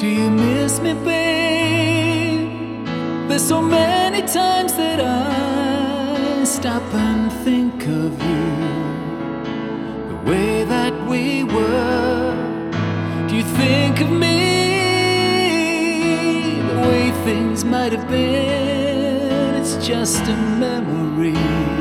Do you miss me, babe? There's so many times that I stop and think of you, the way that we were. Do you think of me, the way things might have been? It's just a memory.